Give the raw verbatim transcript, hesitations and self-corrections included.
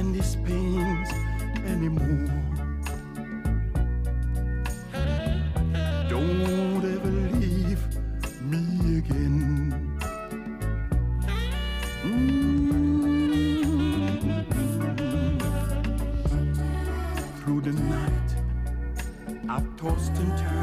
stand these pains anymore. Don't ever leave me again. Mm-hmm. Through the night I've tossed and turned,